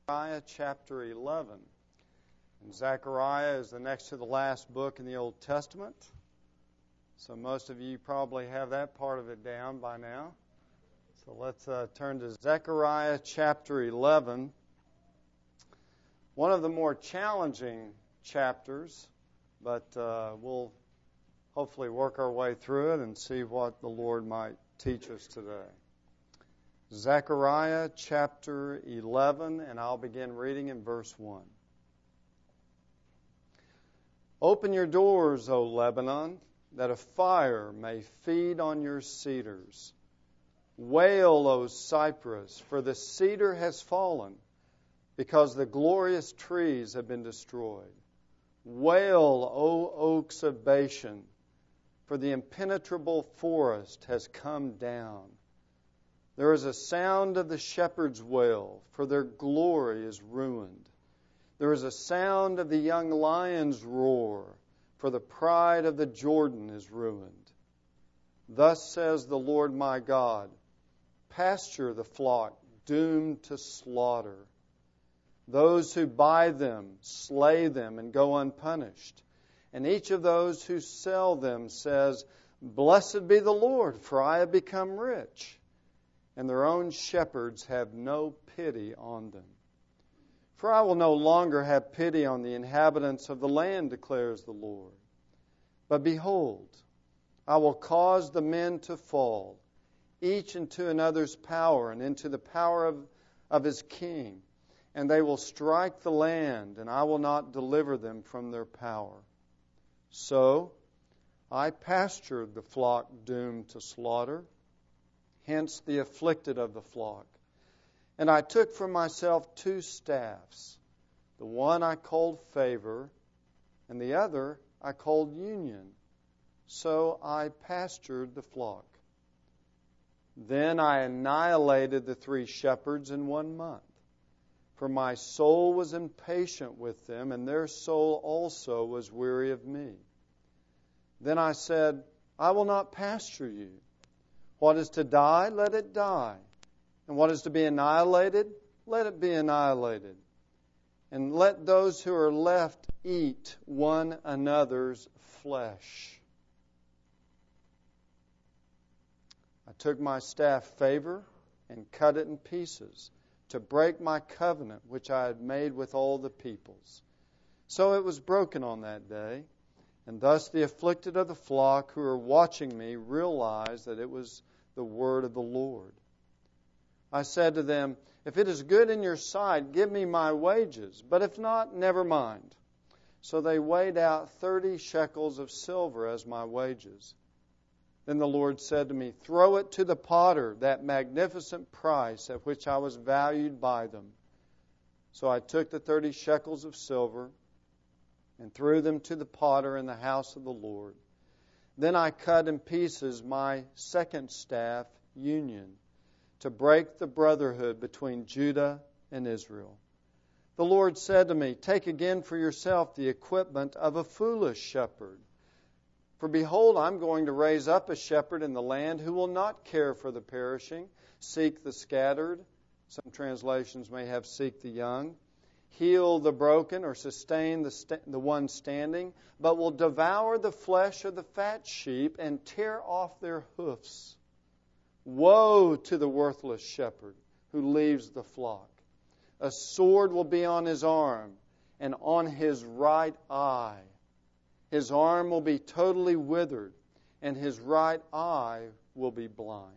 Zechariah chapter 11. And Zechariah is the next to the last book in the Old Testament. So most of you probably have that part of it down by now. So let's turn to Zechariah chapter 11. One of the more challenging chapters, but we'll hopefully work our way through it and see what the Lord might teach us today. Zechariah chapter 11, and I'll begin reading in verse 1. Open your doors, O Lebanon, that a fire may feed on your cedars. Wail, O Cypress, for the cedar has fallen, because the glorious trees have been destroyed. Wail, O oaks of Bashan, for the impenetrable forest has come down. There is a sound of the shepherd's wail, for their glory is ruined. There is a sound of the young lion's roar, for the pride of the Jordan is ruined. Thus says the Lord my God, pasture the flock doomed to slaughter. Those who buy them slay them and go unpunished. And each of those who sell them says, Blessed be the Lord, for I have become rich. And their own shepherds have no pity on them. For I will no longer have pity on the inhabitants of the land, declares the Lord. But behold, I will cause the men to fall, each into another's power and into the power of his king. And they will strike the land, and I will not deliver them from their power. So I pastured the flock doomed to slaughter, hence the afflicted of the flock. And I took for myself 2 staffs. The one I called favor, and the other I called union. So I pastured the flock. Then I annihilated the 3 shepherds in 1 month. For my soul was impatient with them, and their soul also was weary of me. Then I said, I will not pasture you. What is to die, let it die. And what is to be annihilated, let it be annihilated. And let those who are left eat one another's flesh. I took my staff favor and cut it in pieces to break my covenant which I had made with all the peoples. So it was broken on that day. And thus the afflicted of the flock who are watching me realized that it was the word of the Lord. I said to them, If it is good in your sight, give me my wages. But if not, never mind. So they weighed out 30 shekels of silver as my wages. Then the Lord said to me, Throw it to the potter, that magnificent price at which I was valued by them. So I took the 30 shekels of silver and threw them to the potter in the house of the Lord. Then I cut in pieces my second staff, union, to break the brotherhood between Judah and Israel. The Lord said to me, Take again for yourself the equipment of a foolish shepherd. For behold, I'm going to raise up a shepherd in the land who will not care for the perishing, seek the scattered. Some translations may have seek the young. Heal the broken or sustain the one standing, but will devour the flesh of the fat sheep and tear off their hoofs. Woe to the worthless shepherd who leaves the flock. A sword will be on his arm and on his right eye. His arm will be totally withered, and his right eye will be blind.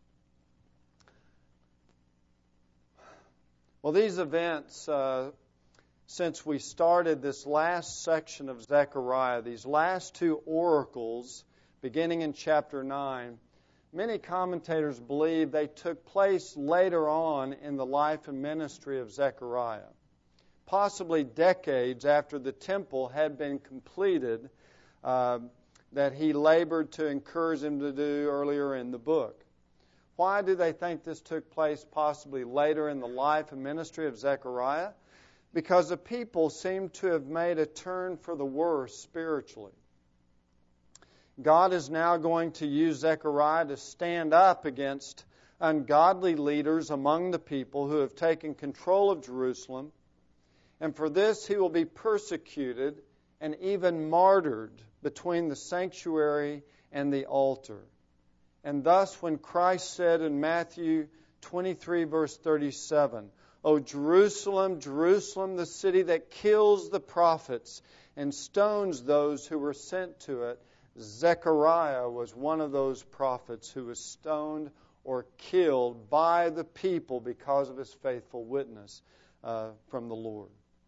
Well, these events, since we started this last section of Zechariah, these last 2 oracles, beginning in chapter 9, many commentators believe they took place later on in the life and ministry of Zechariah, possibly decades after the temple had been completed, that he labored to encourage him to do earlier in the book. Why do they think this took place possibly later in the life and ministry of Zechariah? Because the people seem to have made a turn for the worse spiritually. God is now going to use Zechariah to stand up against ungodly leaders among the people who have taken control of Jerusalem, and for this he will be persecuted and even martyred between the sanctuary and the altar. And thus when Christ said in Matthew 23, verse 37, O Jerusalem, Jerusalem, the city that kills the prophets and stones those who were sent to it, Zechariah was one of those prophets who was stoned or killed by the people because of his faithful witness from the Lord.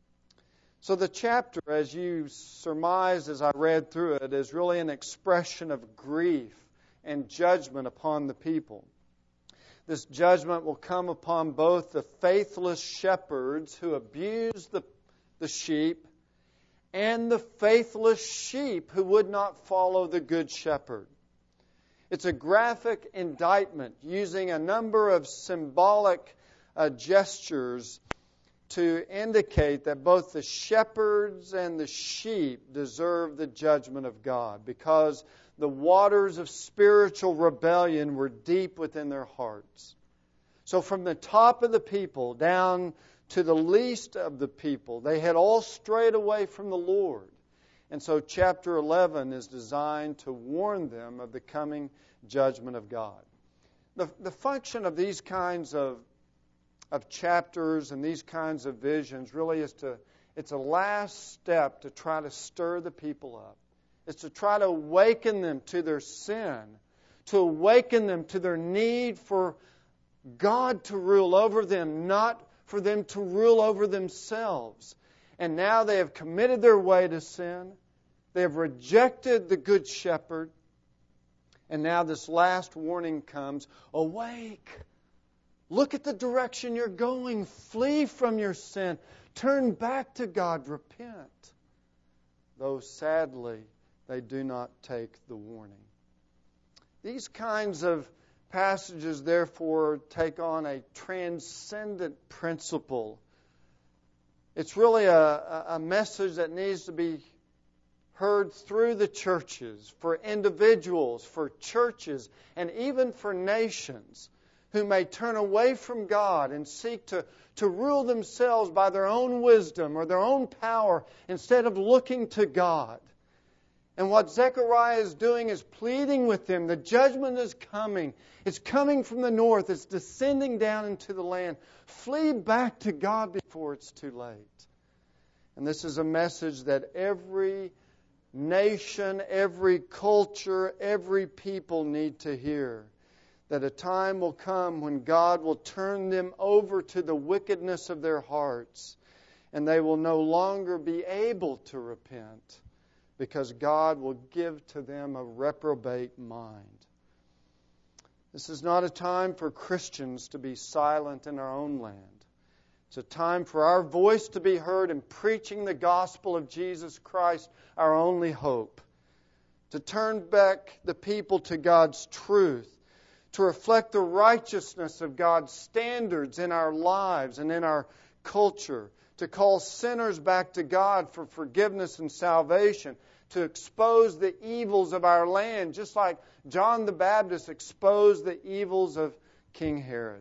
So the chapter, as you surmised as I read through it, is really an expression of grief and judgment upon the people. This judgment will come upon both the faithless shepherds who abuse the sheep and the faithless sheep who would not follow the good shepherd. It's a graphic indictment using a number of symbolic gestures to indicate that both the shepherds and the sheep deserve the judgment of God because the waters of spiritual rebellion were deep within their hearts. So from the top of the people down to the least of the people, they had all strayed away from the Lord. And so chapter 11 is designed to warn them of the coming judgment of God. The function of these kinds of chapters and these kinds of visions really it's a last step to try to stir the people up. It's to try to awaken them to their sin, to awaken them to their need for God to rule over them, not for them to rule over themselves. And now they have committed their way to sin. They have rejected the Good Shepherd. And now this last warning comes, awake! Look at the direction you're going. Flee from your sin. Turn back to God. Repent. Though sadly, they do not take the warning. These kinds of passages, therefore, take on a transcendent principle. It's really a message that needs to be heard through the churches, for individuals, for churches, and even for nations who may turn away from God and seek to rule themselves by their own wisdom or their own power instead of looking to God. And what Zechariah is doing is pleading with them. The judgment is coming. It's coming from the north. It's descending down into the land. Flee back to God before it's too late. And this is a message that every nation, every culture, every people need to hear. That a time will come when God will turn them over to the wickedness of their hearts, and they will no longer be able to repent, because God will give to them a reprobate mind. This is not a time for Christians to be silent in our own land. It's a time for our voice to be heard in preaching the gospel of Jesus Christ, our only hope. To turn back the people to God's truth. To reflect the righteousness of God's standards in our lives and in our culture. To call sinners back to God for forgiveness and salvation. To expose the evils of our land, just like John the Baptist exposed the evils of King Herod.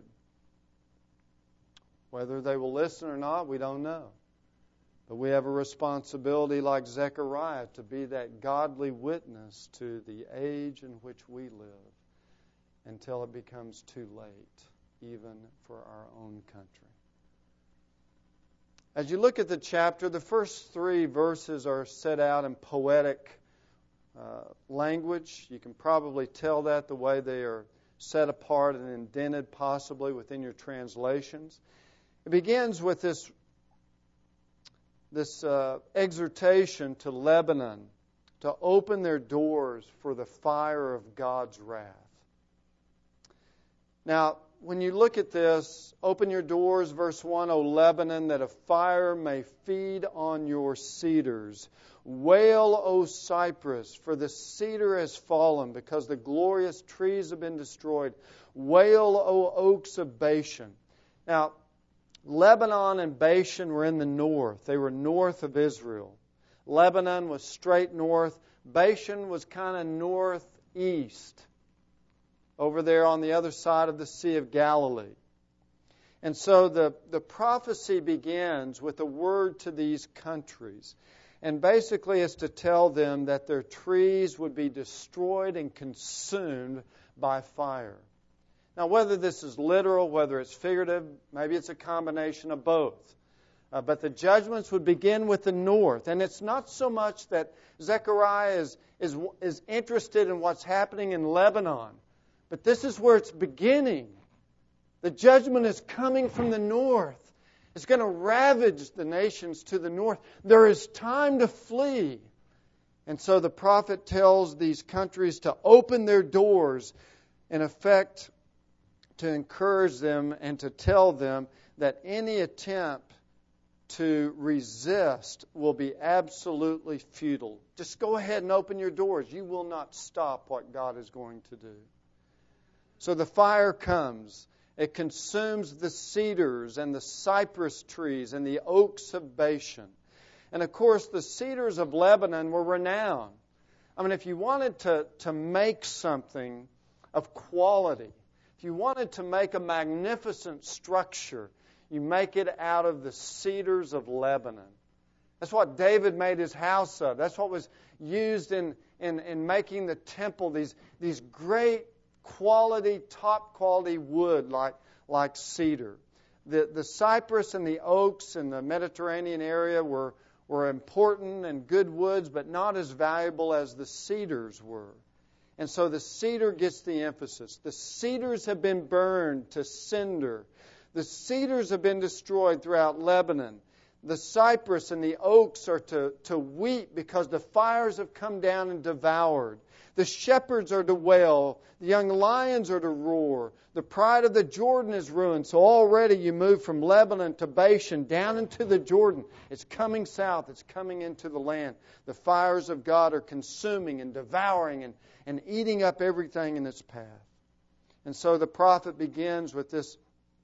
Whether they will listen or not, we don't know. But we have a responsibility like Zechariah to be that godly witness to the age in which we live until it becomes too late, even for our own country. As you look at the chapter, the first 3 verses are set out in poetic language. You can probably tell that the way they are set apart and indented possibly within your translations. It begins with this exhortation to Lebanon to open their doors for the fire of God's wrath. Now, when you look at this, open your doors, verse 1, O Lebanon, that a fire may feed on your cedars. Wail, O Cypress, for the cedar has fallen, because the glorious trees have been destroyed. Wail, O oaks of Bashan. Now, Lebanon and Bashan were in the north. They were north of Israel. Lebanon was straight north. Bashan was kind of northeast. over there on the other side of the Sea of Galilee. And so the prophecy begins with a word to these countries. And basically it's to tell them that their trees would be destroyed and consumed by fire. Now, whether this is literal, whether it's figurative, maybe it's a combination of both. But the judgments would begin with the north. And it's not so much that Zechariah is interested in what's happening in Lebanon. But this is where it's beginning. The judgment is coming from the north. It's going to ravage the nations to the north. There is time to flee. And so the prophet tells these countries to open their doors, in effect, to encourage them and to tell them that any attempt to resist will be absolutely futile. Just go ahead and open your doors. You will not stop what God is going to do. So the fire comes. It consumes the cedars and the cypress trees and the oaks of Bashan. And of course, the cedars of Lebanon were renowned. I mean, if you wanted to make something of quality, if you wanted to make a magnificent structure, you make it out of the cedars of Lebanon. That's what David made his house of. That's what was used in making the temple, these great quality, top quality wood like cedar. The cypress and the oaks in the Mediterranean area were important and good woods, but not as valuable as the cedars were. And so the cedar gets the emphasis. The cedars have been burned to cinder. The cedars have been destroyed throughout Lebanon. The cypress and the oaks are to weep because the fires have come down and devoured. The shepherds are to wail. The young lions are to roar. The pride of the Jordan is ruined. So already you move from Lebanon to Bashan down into the Jordan. It's coming south. It's coming into the land. The fires of God are consuming and devouring and eating up everything in its path. And so the prophet begins with this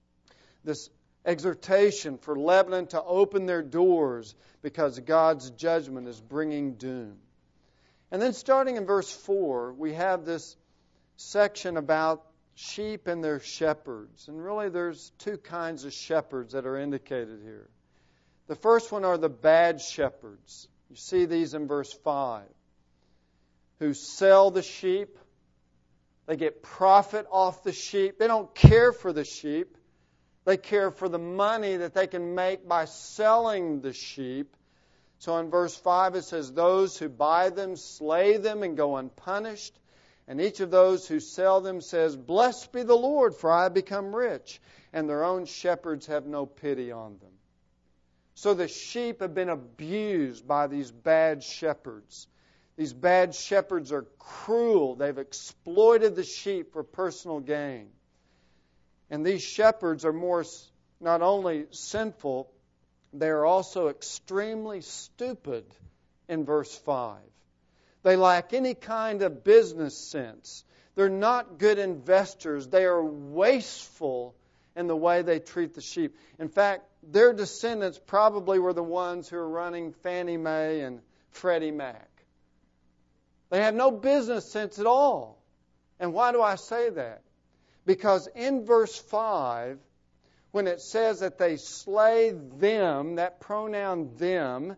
exhortation for Lebanon to open their doors because God's judgment is bringing doom. And then starting in verse 4, we have this section about sheep and their shepherds. And really there's two kinds of shepherds that are indicated here. The first one are the bad shepherds. You see these in verse 5. Who sell the sheep. They get profit off the sheep. They don't care for the sheep. They care for the money that they can make by selling the sheep. So in verse 5 it says, those who buy them slay them and go unpunished. And each of those who sell them says, blessed be the Lord, for I have become rich. And their own shepherds have no pity on them. So the sheep have been abused by these bad shepherds. These bad shepherds are cruel. They've exploited the sheep for personal gain. And these shepherds are not only sinful, they are also extremely stupid in verse 5. They lack any kind of business sense. They're not good investors. They are wasteful in the way they treat the sheep. In fact, their descendants probably were the ones who are running Fannie Mae and Freddie Mac. They have no business sense at all. And why do I say that? Because in verse 5, when it says that they slay them, that pronoun them,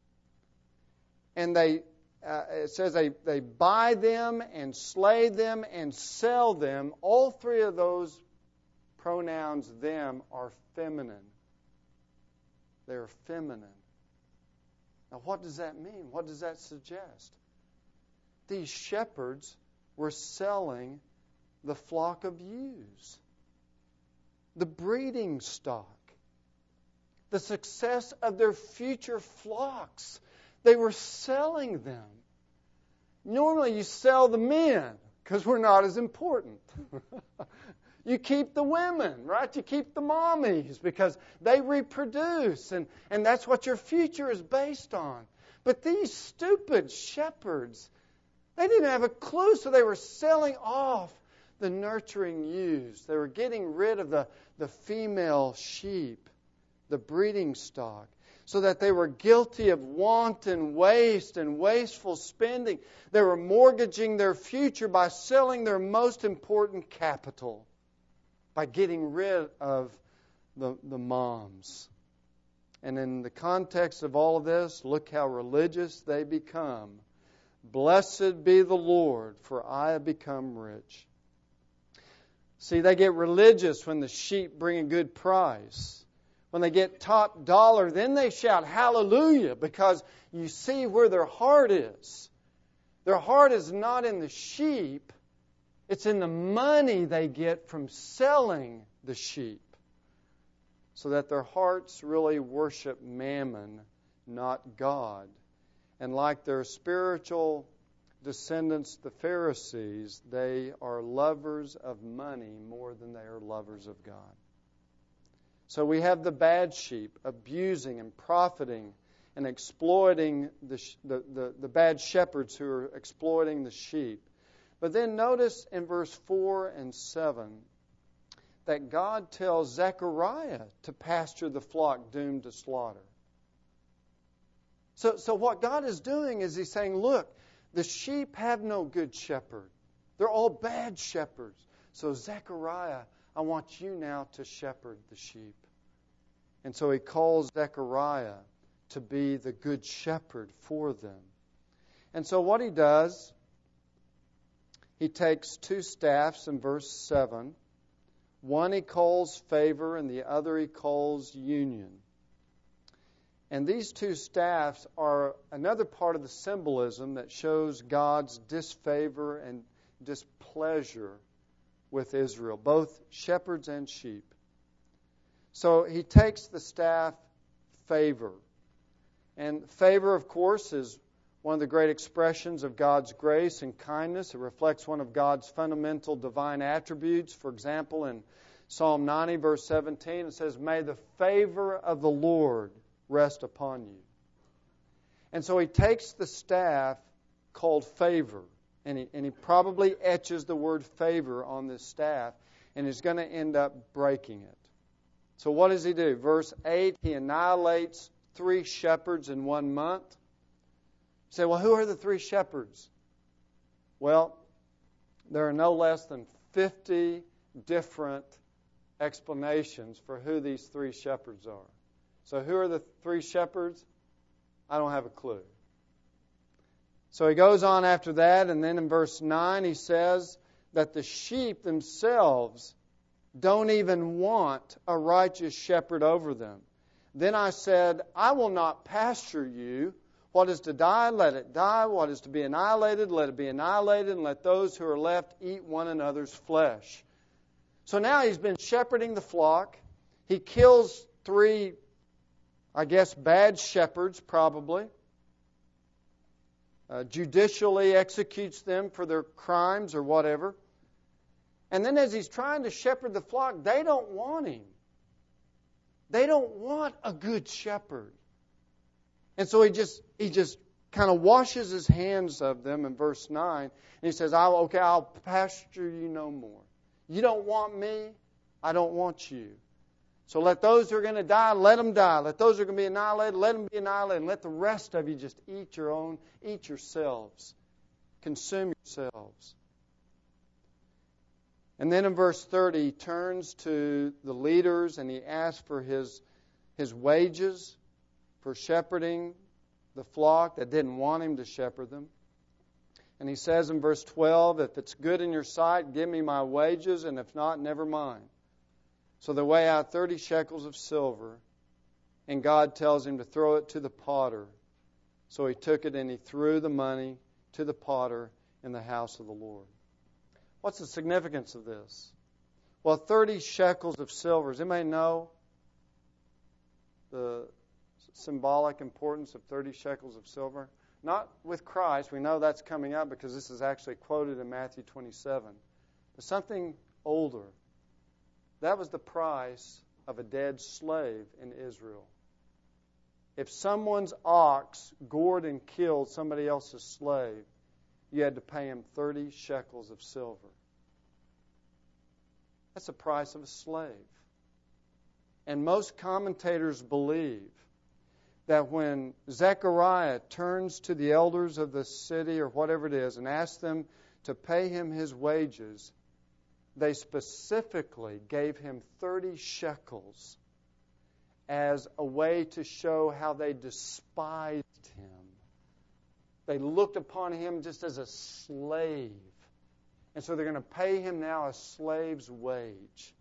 and it says they buy them and slay them and sell them, all three of those pronouns them are feminine. They're feminine. Now what does that mean? What does that suggest? These shepherds were selling the flock of ewes, the breeding stock, the success of their future flocks. They were selling them. Normally you sell the men because we're not as important. You keep the women, right? You keep the mommies because they reproduce, and that's what your future is based on. But these stupid shepherds, they didn't have a clue, so they were selling off the nurturing ewes. They were getting rid of the female sheep the breeding stock, so that they were guilty of wanton waste and wasteful spending. They were mortgaging their future by selling their most important capital, by getting rid of the moms. And in the context of all of this, look how religious they become. Blessed be the Lord, for I have become rich. See, they get religious when the sheep bring a good price. When they get top dollar, then they shout hallelujah, because you see where their heart is. Their heart is not in the sheep. It's in the money they get from selling the sheep. So that their hearts really worship mammon, not God. And like their spiritual descendants, the Pharisees, they are lovers of money more than they are lovers of God. So we have the bad sheep abusing and profiting and exploiting the bad shepherds who are exploiting the sheep. But then notice in verse 4 and 7 that God tells Zechariah to pasture the flock doomed to slaughter. So what God is doing is He's saying, look, the sheep have no good shepherd. They're all bad shepherds. So Zechariah, I want you now to shepherd the sheep. And so He calls Zechariah to be the good shepherd for them. And so what He does, He takes two staffs in verse 7. One He calls favor and the other He calls union. And these two staffs are another part of the symbolism that shows God's disfavor and displeasure with Israel, both shepherds and sheep. So He takes the staff favor. And favor, of course, is one of the great expressions of God's grace and kindness. It reflects one of God's fundamental divine attributes. For example, in Psalm 90, verse 17, it says, "May the favor of the Lord rest upon you." And so He takes the staff called favor, and he probably etches the word favor on this staff, and is going to end up breaking it. So what does He do? Verse 8, He annihilates 3 shepherds in 1 month. You say, well, who are the 3 shepherds? Well, there are no less than 50 different explanations for who these 3 shepherds are. So who are the 3 shepherds? I don't have a clue. So he goes on after that, and then in verse 9 he says that the sheep themselves don't even want a righteous shepherd over them. Then I said, I will not pasture you. What is to die, let it die. What is to be annihilated, let it be annihilated. And let those who are left eat one another's flesh. So now he's been shepherding the flock. He kills 3, I guess, bad shepherds, probably. Judicially executes them for their crimes or whatever. And then as he's trying to shepherd the flock, they don't want him. They don't want a good shepherd. And so he just kind of washes his hands of them in verse 9. And he says, I'll pasture you no more. You don't want me, I don't want you. So let those who are going to die, let them die. Let those who are going to be annihilated, let them be annihilated. And let the rest of you just eat yourselves. Consume yourselves. And then in verse 30, he turns to the leaders and he asks for his wages for shepherding the flock that didn't want him to shepherd them. And he says in verse 12, if it's good in your sight, give me my wages, and if not, never mind. So they weigh out 30 shekels of silver, and God tells him to throw it to the potter. So he took it and he threw the money to the potter in the house of the Lord. What's the significance of this? Well, 30 shekels of silver. Does anybody know the symbolic importance of 30 shekels of silver? Not with Christ. We know that's coming up because this is actually quoted in Matthew 27. But something older. That was the price of a dead slave in Israel. If someone's ox gored and killed somebody else's slave, you had to pay him 30 shekels of silver. That's the price of a slave. And most commentators believe that when Zechariah turns to the elders of the city or whatever it is and asks them to pay him his wages, they specifically gave him 30 shekels as a way to show how they despised him. They looked upon him just as a slave. And so they're going to pay him now a slave's wage.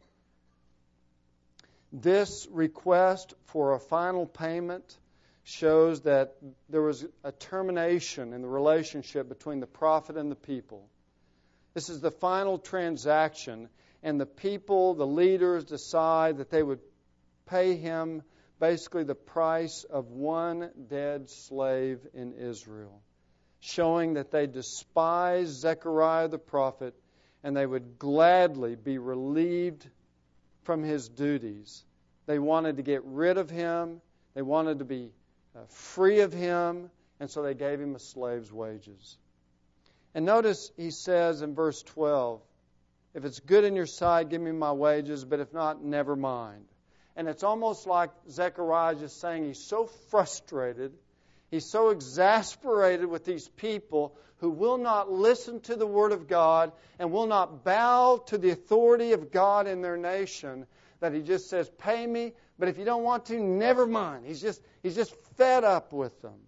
This request for a final payment shows that there was a termination in the relationship between the prophet and the people. This is the final transaction, and the people, the leaders, decide that they would pay him basically the price of one dead slave in Israel, showing that they despised Zechariah the prophet and they would gladly be relieved from his duties. They wanted to get rid of him. They wanted to be free of him, and so they gave him a slave's wages. And notice he says in verse 12, if it's good in your sight, give me my wages, but if not, never mind. And it's almost like Zechariah just saying he's so frustrated, he's so exasperated with these people who will not listen to the Word of God and will not bow to the authority of God in their nation, that he just says, pay me, but if you don't want to, never mind. He's just fed up with them.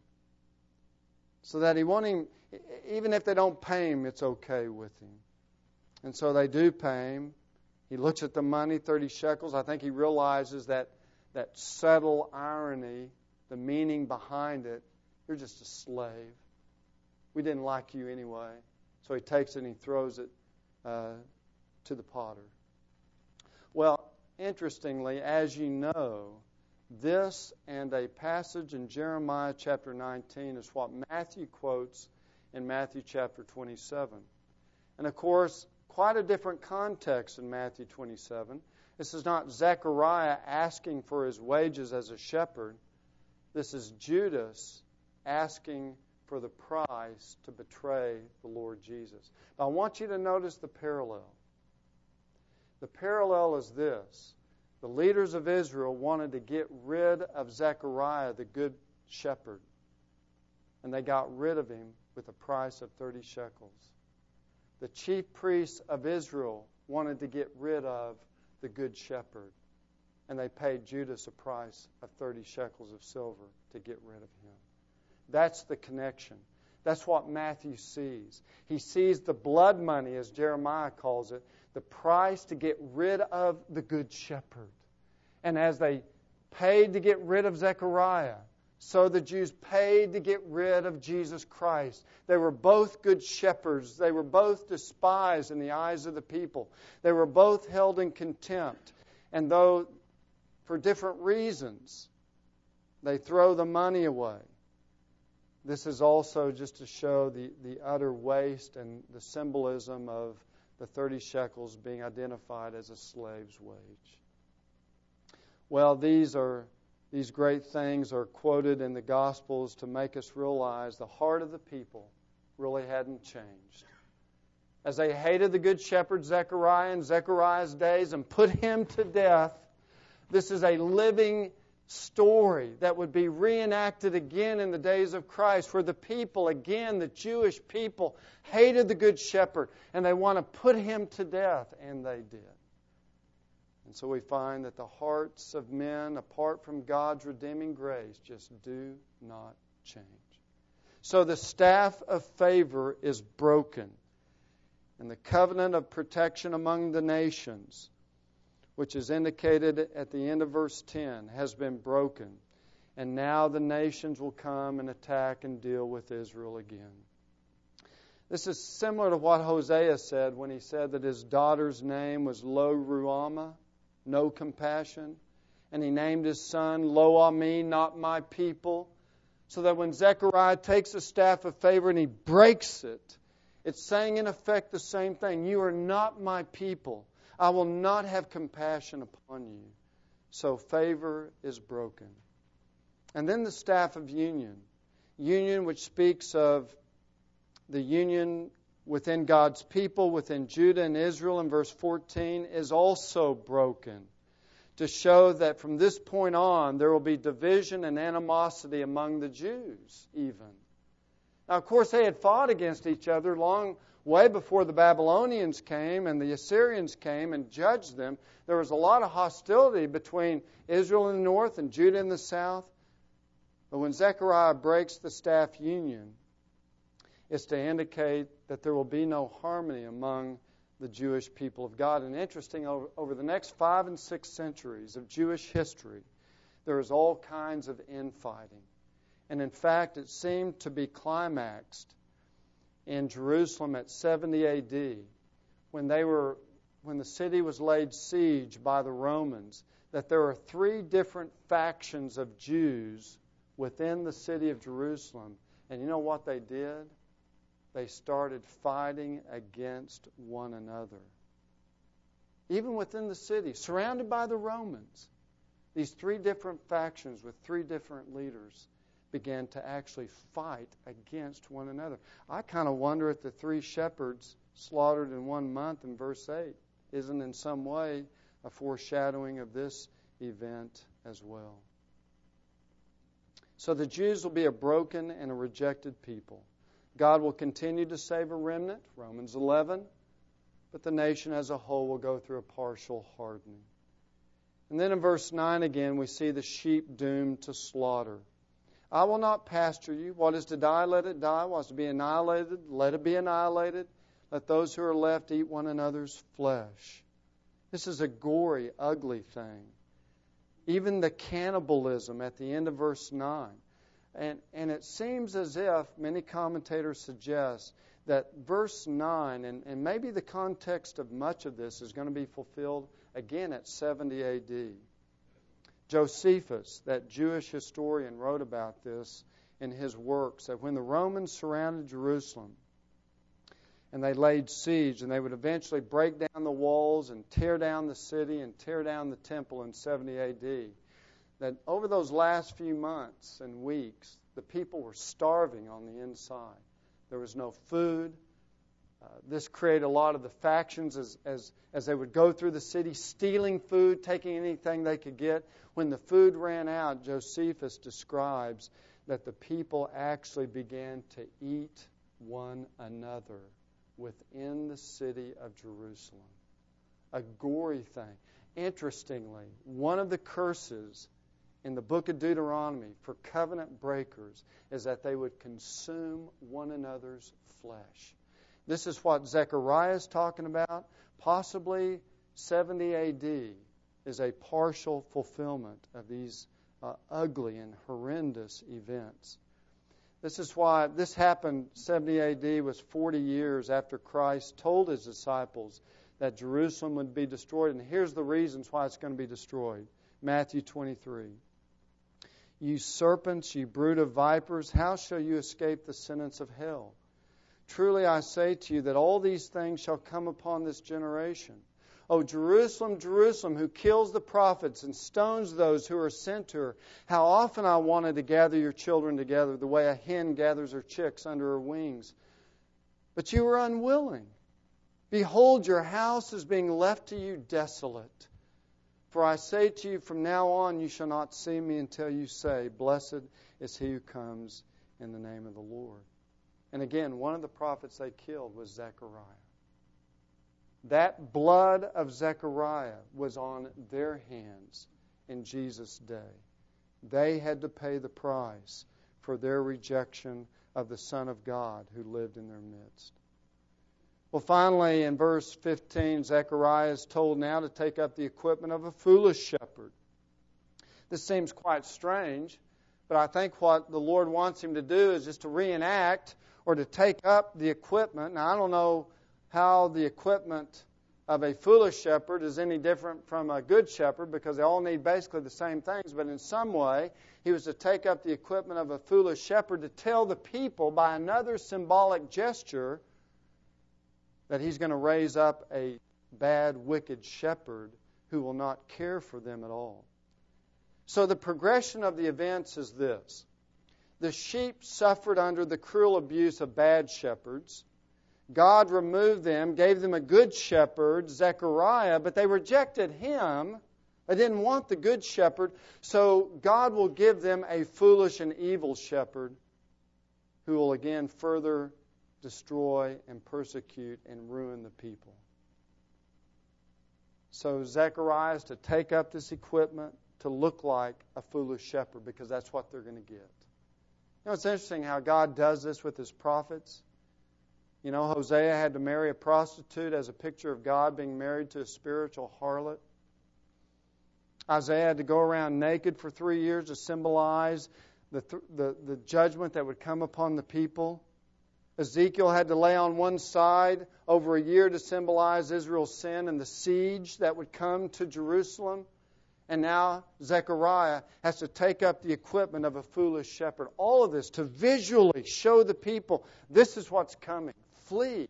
So that he won't even if they don't pay him, it's okay with him. And so they do pay him. He looks at the money, 30 shekels. I think he realizes that subtle irony, the meaning behind it. You're just a slave. We didn't like you anyway. So he takes it and he throws it to the potter. Well, interestingly, as you know, this and a passage in Jeremiah chapter 19 is what Matthew quotes in Matthew chapter 27. And of course, quite a different context in Matthew 27. This is not Zechariah asking for his wages as a shepherd. This is Judas asking for the price to betray the Lord Jesus. But I want you to notice the parallel. The parallel is this. The leaders of Israel wanted to get rid of Zechariah, the good shepherd. And they got rid of him with a price of 30 shekels. The chief priests of Israel wanted to get rid of the good shepherd. And they paid Judas a price of 30 shekels of silver to get rid of him. That's the connection. That's what Matthew sees. He sees the blood money, as Jeremiah calls it, the price to get rid of the good shepherd. And as they paid to get rid of Zechariah, so the Jews paid to get rid of Jesus Christ. They were both good shepherds. They were both despised in the eyes of the people. They were both held in contempt. And though for different reasons they throw the money away, this is also just to show the utter waste and the symbolism of the 30 shekels being identified as a slave's wage. Well, these great things are quoted in the Gospels to make us realize the heart of the people really hadn't changed. As they hated the good shepherd Zechariah in Zechariah's days and put him to death, this is a living story that would be reenacted again in the days of Christ, where the people, again, the Jewish people, hated the good shepherd and they want to put him to death, and they did. And so we find that the hearts of men, apart from God's redeeming grace, just do not change. So the staff of favor is broken, and the covenant of protection among the nations, which is indicated at the end of verse 10, has been broken. And now the nations will come and attack and deal with Israel again. This is similar to what Hosea said when he said that his daughter's name was Lo Ruhamah, no compassion. And he named his son Lo Ami, not my people. So that when Zechariah takes the staff of favor and he breaks it, it's saying in effect the same thing. You are not my people. I will not have compassion upon you. So favor is broken. And then the staff of union. Union, which speaks of the union within God's people, within Judah and Israel in verse 14, is also broken. to show that from this point on there will be division and animosity among the Jews even. Now, of course, they had fought against each other way before the Babylonians came and the Assyrians came and judged them. There was a lot of hostility between Israel in the north and Judah in the south. But when Zechariah breaks the staff union, it's to indicate that there will be no harmony among the Jewish people of God. And interesting, over the next 5 and 6 centuries of Jewish history, there is all kinds of infighting. And in fact, it seemed to be climaxed in Jerusalem at 70 A.D. when the city was laid siege by the Romans, that there are 3 different factions of Jews within the city of Jerusalem. And you know what they did? They started fighting against one another. Even within the city, surrounded by the Romans, these 3 different factions with 3 different leaders began to actually fight against one another. I kind of wonder if the 3 shepherds slaughtered in 1 month in verse 8 isn't in some way a foreshadowing of this event as well. So the Jews will be a broken and a rejected people. God will continue to save a remnant, Romans 11, but the nation as a whole will go through a partial hardening. And then in verse 9 again, we see the sheep doomed to slaughter. I will not pasture you. What is to die, let it die. What is to be annihilated, let it be annihilated. Let those who are left eat one another's flesh. This is a gory, ugly thing. Even the cannibalism at the end of verse 9. And it seems as if, many commentators suggest, that verse 9, and maybe the context of much of this is going to be fulfilled again at 70 A.D. Josephus, that Jewish historian, wrote about this in his works, that when the Romans surrounded Jerusalem and they laid siege, and they would eventually break down the walls and tear down the city and tear down the temple in 70 A.D., that over those last few months and weeks, the people were starving on the inside. There was no food. This created a lot of the factions as they would go through the city, stealing food, taking anything they could get. When the food ran out, Josephus describes that the people actually began to eat one another within the city of Jerusalem. A gory thing. Interestingly, one of the curses in the book of Deuteronomy for covenant breakers is that they would consume one another's flesh. This is what Zechariah is talking about. Possibly 70 A.D. is a partial fulfillment of these ugly and horrendous events. This is why this happened. 70 A.D. was 40 years after Christ told his disciples that Jerusalem would be destroyed. And here's the reasons why it's going to be destroyed. Matthew 23. You serpents, you brood of vipers, how shall you escape the sentence of hell? Truly I say to you that all these things shall come upon this generation. O Jerusalem, Jerusalem, who kills the prophets and stones those who are sent to her, how often I wanted to gather your children together the way a hen gathers her chicks under her wings. But you were unwilling. Behold, your house is being left to you desolate. For I say to you, from now on you shall not see me until you say, Blessed is he who comes in the name of the Lord. And again, one of the prophets they killed was Zechariah. That blood of Zechariah was on their hands in Jesus' day. They had to pay the price for their rejection of the Son of God who lived in their midst. Well, finally, in verse 15, Zechariah is told now to take up the equipment of a foolish shepherd. This seems quite strange, but I think what the Lord wants him to do is just to reenact or to take up the equipment. Now, I don't know how the equipment of a foolish shepherd is any different from a good shepherd, because they all need basically the same things, but in some way, he was to take up the equipment of a foolish shepherd to tell the people by another symbolic gesture that he's going to raise up a bad, wicked shepherd who will not care for them at all. So the progression of the events is this. The sheep suffered under the cruel abuse of bad shepherds. God removed them, gave them a good shepherd, Zechariah, but they rejected him. They didn't want the good shepherd, so God will give them a foolish and evil shepherd who will again further destroy and persecute and ruin the people. So Zechariah is to take up this equipment to look like a foolish shepherd, because that's what they're going to get. You know, it's interesting how God does this with His prophets. You know, Hosea had to marry a prostitute as a picture of God being married to a spiritual harlot. Isaiah had to go around naked for 3 years to symbolize the judgment that would come upon the people. Ezekiel had to lay on one side over a year to symbolize Israel's sin and the siege that would come to Jerusalem. And now Zechariah has to take up the equipment of a foolish shepherd. All of this to visually show the people, this is what's coming. Flee.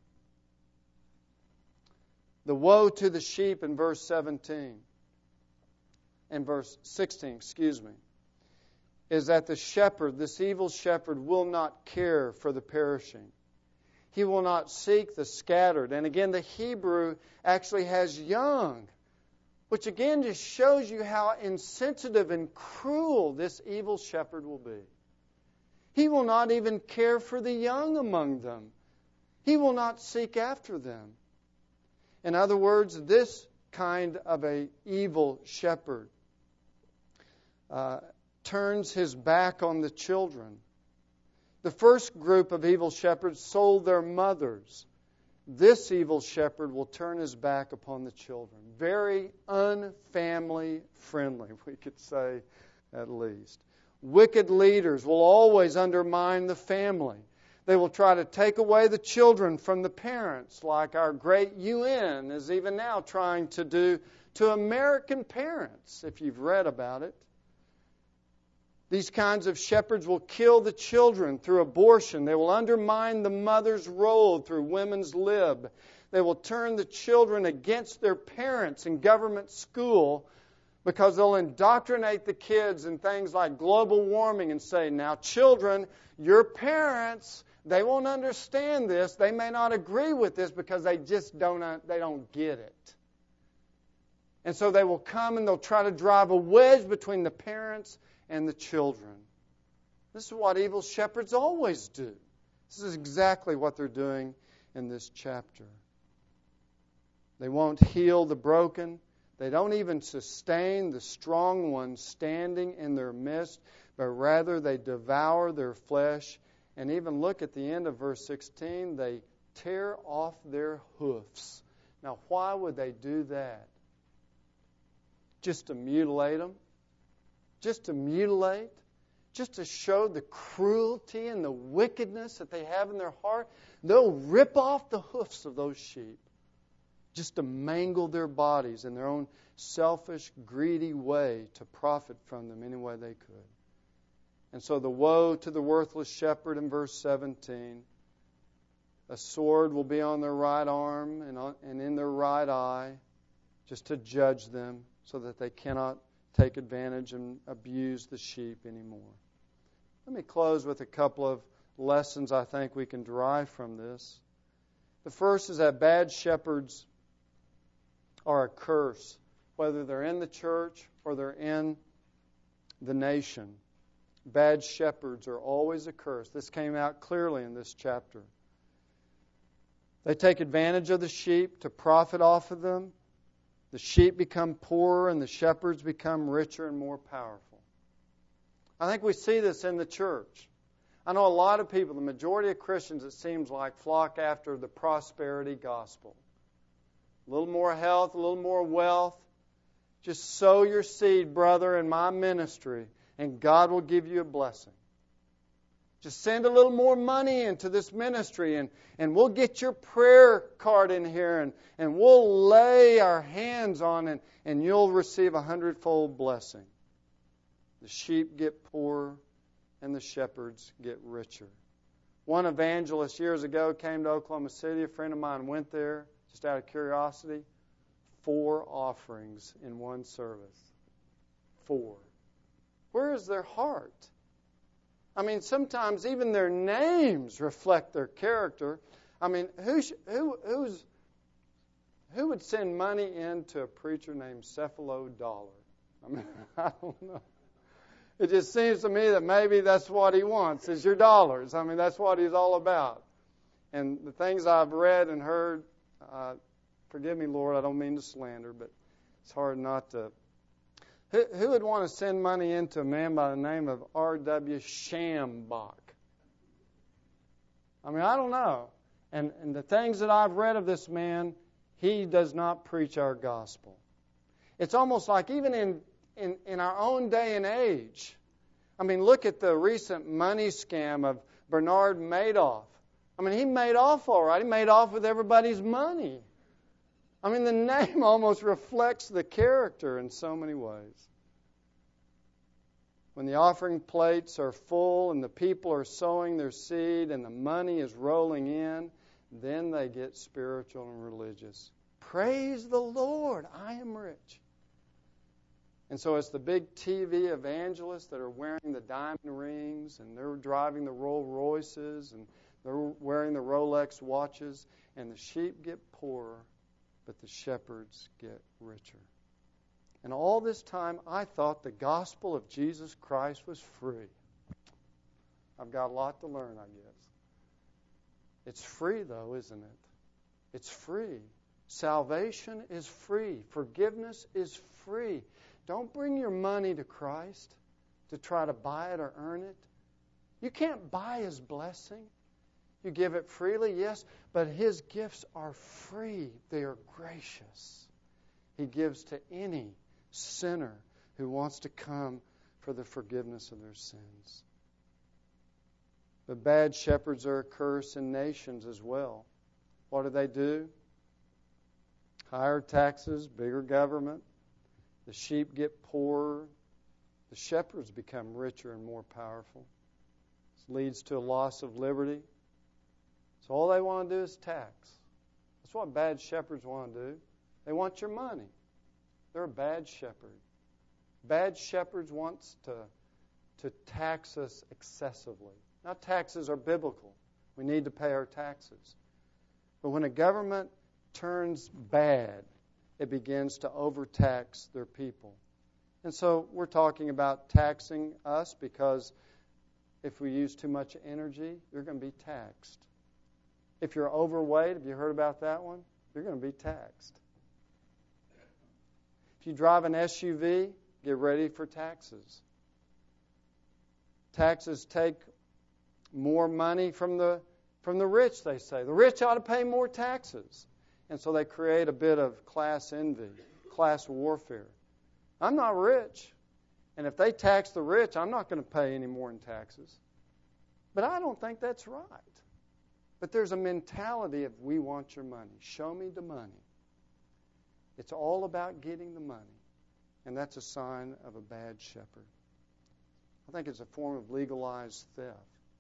The woe to the sheep in verse 17 and verse 16, is that the shepherd, this evil shepherd, will not care for the perishing. He will not seek the scattered. And again, the Hebrew actually has young, which again just shows you how insensitive and cruel this evil shepherd will be. He will not even care for the young among them. He will not seek after them. In other words, this kind of a evil shepherd turns his back on the children. The first group of evil shepherds sold their mothers. This evil shepherd will turn his back upon the children. Very unfamily friendly, we could say at least. Wicked leaders will always undermine the family. They will try to take away the children from the parents, like our great UN is even now trying to do to American parents, if you've read about it. These kinds of shepherds will kill the children through abortion. They will undermine the mother's role through women's lib. They will turn the children against their parents in government school because they'll indoctrinate the kids in things like global warming and say, now children, your parents, they won't understand this. They may not agree with this because they just don't get it. And so they will come and they'll try to drive a wedge between the parents and the children. This is what evil shepherds always do. This is exactly what they're doing in this chapter. They won't heal the broken. They don't even sustain the strong ones standing in their midst, but rather they devour their flesh. And even look at the end of verse 16, they tear off their hoofs. Now, why would they do that? Just to mutilate them? Just to mutilate? Just to show the cruelty and the wickedness that they have in their heart? They'll rip off the hoofs of those sheep just to mangle their bodies in their own selfish, greedy way to profit from them any way they could. And so the woe to the worthless shepherd in verse 17. A sword will be on their right arm and in their right eye, just to judge them so that they cannot take advantage and abuse the sheep anymore. Let me close with a couple of lessons I think we can derive from this. The first is that bad shepherds are a curse, whether they're in the church or they're in the nation. Bad shepherds are always a curse. This came out clearly in this chapter. They take advantage of the sheep to profit off of them. The sheep become poorer and the shepherds become richer and more powerful. I think we see this in the church. I know a lot of people, the majority of Christians, it seems like, flock after the prosperity gospel. A little more health, a little more wealth. Just sow your seed, brother, in my ministry, and God will give you a blessing. Just send a little more money into this ministry, and we'll get your prayer card in here, and we'll lay our hands on it, and you'll receive 100-fold blessing. The sheep get poorer, and the shepherds get richer. One evangelist years ago came to Oklahoma City. A friend of mine went there, just out of curiosity. 4 offerings in one service. 4. Where is their heart? I mean, sometimes even their names reflect their character. I mean, who's who would send money into a preacher named Cephalo Dollar? I mean, I don't know. It just seems to me that maybe that's what he wants, is your dollars. I mean, that's what he's all about. And the things I've read and heard, forgive me, Lord, I don't mean to slander, but it's hard not to. Who would want to send money into a man by the name of R.W. Schambach? I mean, I don't know. And the things that I've read of this man, he does not preach our gospel. It's almost like even in our own day and age, I mean, look at the recent money scam of Bernard Madoff. I mean, he made off all right. He made off with everybody's money. I mean, the name almost reflects the character in so many ways. When the offering plates are full and the people are sowing their seed and the money is rolling in, then they get spiritual and religious. Praise the Lord, I am rich. And so it's the big TV evangelists that are wearing the diamond rings and they're driving the Rolls Royces and they're wearing the Rolex watches, and the sheep get poorer, but the shepherds get richer. And all this time, I thought the gospel of Jesus Christ was free. I've got a lot to learn, I guess. It's free, though, isn't it? It's free. Salvation is free. Forgiveness is free. Don't bring your money to Christ to try to buy it or earn it. You can't buy His blessing. You give it freely, yes, but His gifts are free. They are gracious. He gives to any sinner who wants to come for the forgiveness of their sins. But bad shepherds are a curse in nations as well. What do? Higher taxes, bigger government. The sheep get poorer. The shepherds become richer and more powerful. This leads to a loss of liberty. So all they want to do is tax. That's what bad shepherds want to do. They want your money. They're a bad shepherd. Bad shepherds want to tax us excessively. Now, taxes are biblical. We need to pay our taxes. But when a government turns bad, it begins to overtax their people. And so we're talking about taxing us because if we use too much energy, you're going to be taxed. If you're overweight, have you heard about that one? You're going to be taxed. If you drive an SUV, get ready for taxes. Taxes take more money from the rich, they say. The rich ought to pay more taxes. And so they create a bit of class envy, class warfare. I'm not rich. And if they tax the rich, I'm not going to pay any more in taxes. But I don't think that's right. But there's a mentality of we want your money. Show me the money. It's all about getting the money. And that's a sign of a bad shepherd. I think it's a form of legalized theft.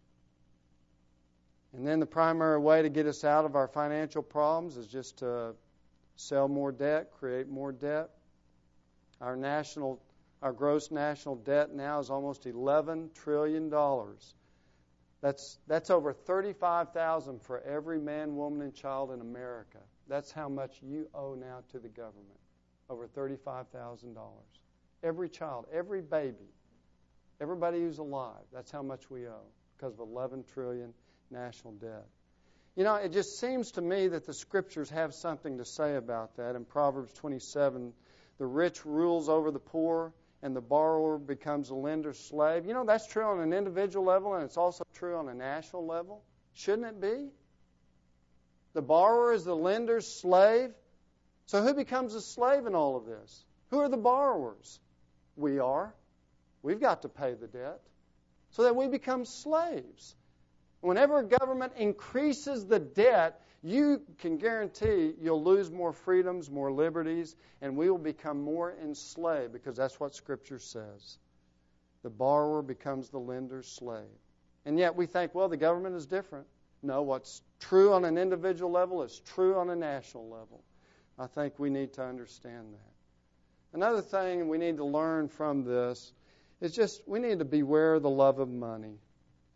And then the primary way to get us out of our financial problems is just to sell more debt, create more debt. Our gross national debt now is almost $11 trillion. That's over $35,000 for every man, woman, and child in America. That's how much you owe now to the government. Over $35,000. Every child, every baby, everybody who's alive, that's how much we owe because of $11 trillion national debt. You know, it just seems to me that the Scriptures have something to say about that. In Proverbs 27, the rich rules over the poor, and the borrower becomes a lender's slave. You know, that's true on an individual level, and it's also true on a national level. Shouldn't it be? The borrower is the lender's slave. So who becomes a slave in all of this? Who are the borrowers? We are. We've got to pay the debt so that we become slaves. Whenever a government increases the debt, you can guarantee you'll lose more freedoms, more liberties, and we will become more enslaved because that's what Scripture says. The borrower becomes the lender's slave. And yet we think, well, the government is different. No, what's true on an individual level is true on a national level. I think we need to understand that. Another thing we need to learn from this is just we need to beware of the love of money.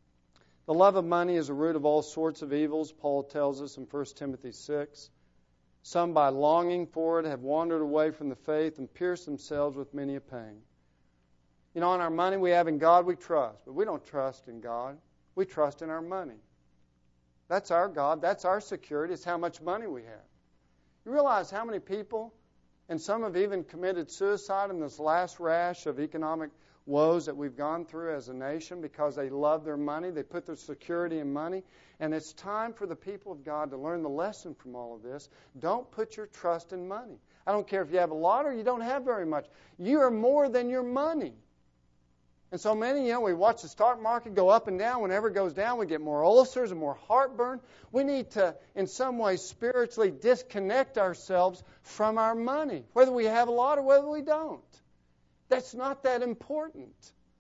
The love of money is a root of all sorts of evils, Paul tells us in 1 Timothy 6. Some, by longing for it, have wandered away from the faith and pierced themselves with many a pang. In our money we have in God we trust, but we don't trust in God. We trust in our money. That's our God. That's our security. It's how much money we have. You realize how many people, and some have even committed suicide in this last rash of economic woes that we've gone through as a nation because they love their money. They put their security in money. And it's time for the people of God to learn the lesson from all of this. Don't put your trust in money. I don't care if you have a lot or you don't have very much. You are more than your money. And so many, we watch the stock market go up and down. Whenever it goes down, we get more ulcers and more heartburn. We need to, in some way, spiritually disconnect ourselves from our money, whether we have a lot or whether we don't. That's not that important.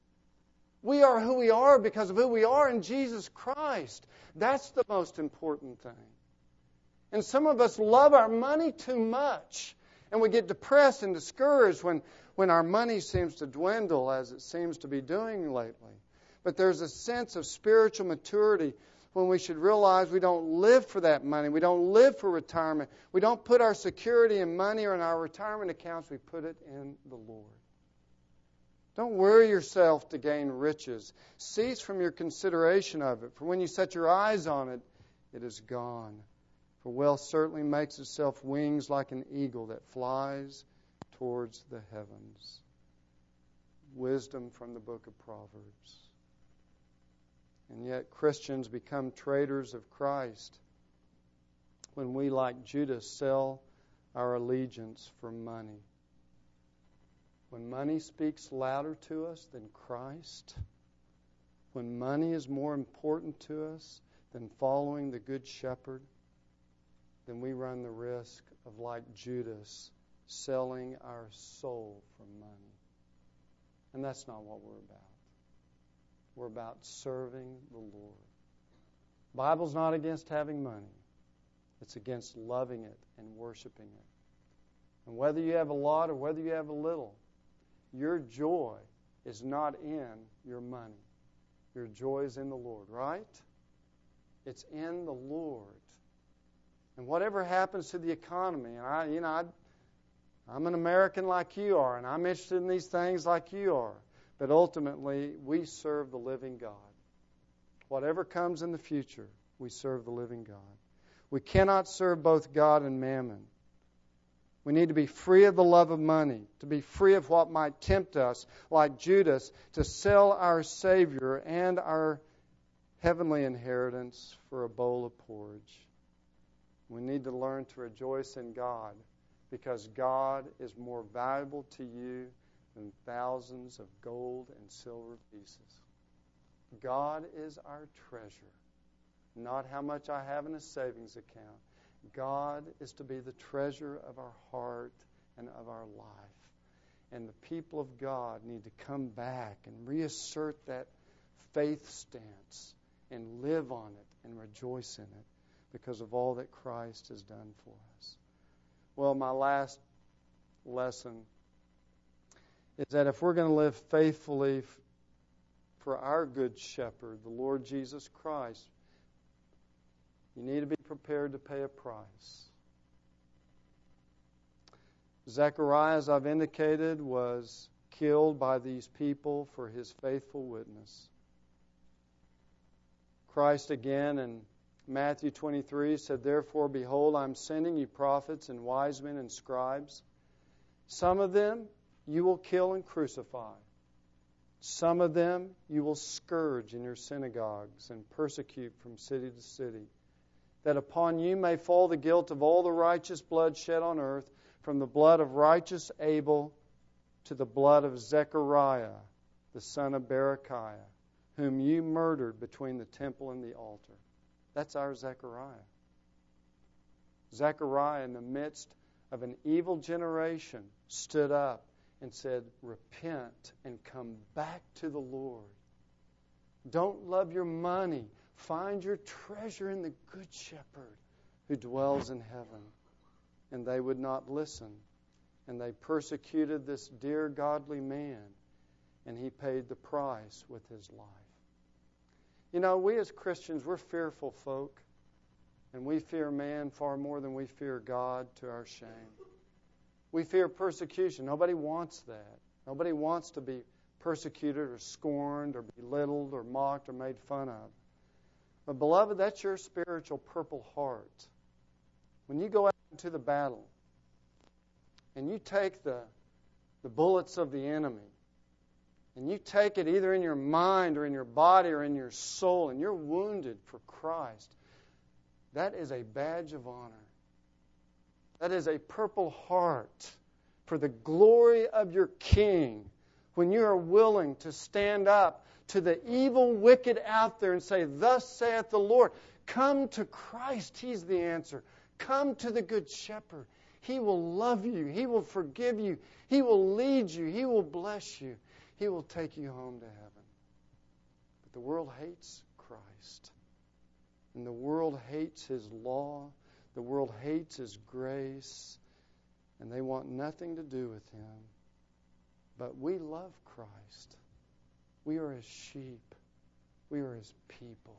We are who we are because of who we are in Jesus Christ. That's the most important thing. And some of us love our money too much. And we get depressed and discouraged when our money seems to dwindle as it seems to be doing lately. But there's a sense of spiritual maturity when we should realize we don't live for that money. We don't live for retirement. We don't put our security in money or in our retirement accounts. We put it in the Lord. Don't worry yourself to gain riches. Cease from your consideration of it. For when you set your eyes on it, it is gone. For wealth certainly makes itself wings like an eagle that flies towards the heavens. Wisdom from the book of Proverbs. And yet Christians become traitors of Christ when we, like Judas, sell our allegiance for money. When money speaks louder to us than Christ, when money is more important to us than following the Good Shepherd, then we run the risk of, like Judas, selling our soul for money. And that's not what we're about. We're about serving the Lord. The Bible's not against having money. It's against loving it and worshiping it. And whether you have a lot or whether you have a little, your joy is not in your money. Your joy is in the Lord, right? It's in the Lord. And whatever happens to the economy, and I'm an American like you are, and I'm interested in these things like you are, but ultimately we serve the living God. Whatever comes in the future, we serve the living God. We cannot serve both God and mammon. We need to be free of the love of money, to be free of what might tempt us, like Judas, to sell our Savior and our heavenly inheritance for a bowl of porridge. We need to learn to rejoice in God because God is more valuable to you than thousands of gold and silver pieces. God is our treasure, not how much I have in a savings account. God is to be the treasure of our heart and of our life. And the people of God need to come back and reassert that faith stance and live on it and rejoice in it because of all that Christ has done for us. Well, my last lesson is that if we're going to live faithfully for our good shepherd, the Lord Jesus Christ, you need to be prepared to pay a price. Zechariah, as I've indicated, was killed by these people for his faithful witness. Christ again in Matthew 23 said, "Therefore, behold, I'm sending you prophets and wise men and scribes. Some of them you will kill and crucify. Some of them you will scourge in your synagogues and persecute from city to city, that upon you may fall the guilt of all the righteous blood shed on earth, from the blood of righteous Abel to the blood of Zechariah, the son of Berechiah, whom you murdered between the temple and the altar." That's our Zechariah. Zechariah, in the midst of an evil generation, stood up and said, "Repent and come back to the Lord. Don't love your money. Find your treasure in the Good Shepherd who dwells in heaven." And they would not listen. And they persecuted this dear godly man. And he paid the price with his life. We as Christians, we're fearful folk. And we fear man far more than we fear God, to our shame. We fear persecution. Nobody wants that. Nobody wants to be persecuted or scorned or belittled or mocked or made fun of. But, beloved, that's your spiritual purple heart. When you go out into the battle and you take the bullets of the enemy and you take it either in your mind or in your body or in your soul and you're wounded for Christ, that is a badge of honor. That is a purple heart for the glory of your King when you are willing to stand up to the evil wicked out there and say, "Thus saith the Lord." Come to Christ. He's the answer. Come to the Good Shepherd. He will love you. He will forgive you. He will lead you. He will bless you. He will take you home to heaven. But the world hates Christ. And the world hates His law. The world hates His grace. And they want nothing to do with Him. But we love Christ. We are His sheep. We are His people.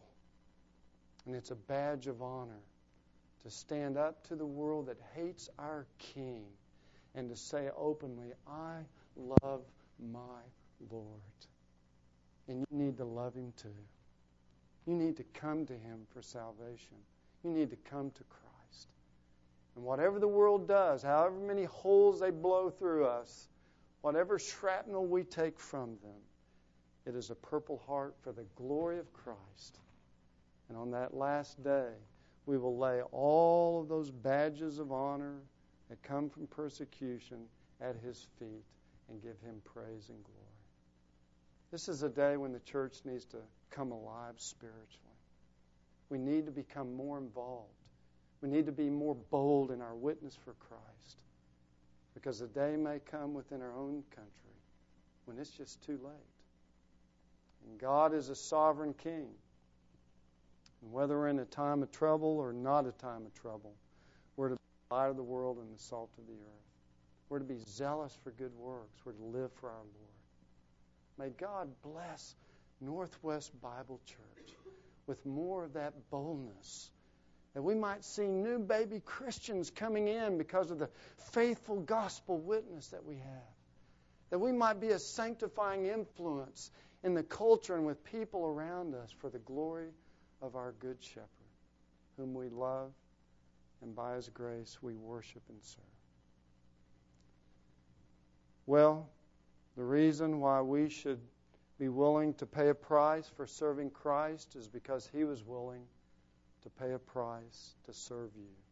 And it's a badge of honor to stand up to the world that hates our King and to say openly, "I love my Lord." And you need to love Him too. You need to come to Him for salvation. You need to come to Christ. And whatever the world does, however many holes they blow through us, whatever shrapnel we take from them, it is a purple heart for the glory of Christ. And on that last day, we will lay all of those badges of honor that come from persecution at His feet and give Him praise and glory. This is a day when the church needs to come alive spiritually. We need to become more involved. We need to be more bold in our witness for Christ. Because the day may come within our own country when it's just too late. And God is a sovereign King. And whether we're in a time of trouble or not a time of trouble, we're to be the light of the world and the salt of the earth. We're to be zealous for good works. We're to live for our Lord. May God bless Northwest Bible Church with more of that boldness, that we might see new baby Christians coming in because of the faithful gospel witness that we have. That we might be a sanctifying influence in the culture and with people around us for the glory of our Good Shepherd, whom we love, and by His grace we worship and serve. Well, the reason why we should be willing to pay a price for serving Christ is because He was willing to pay a price to serve you.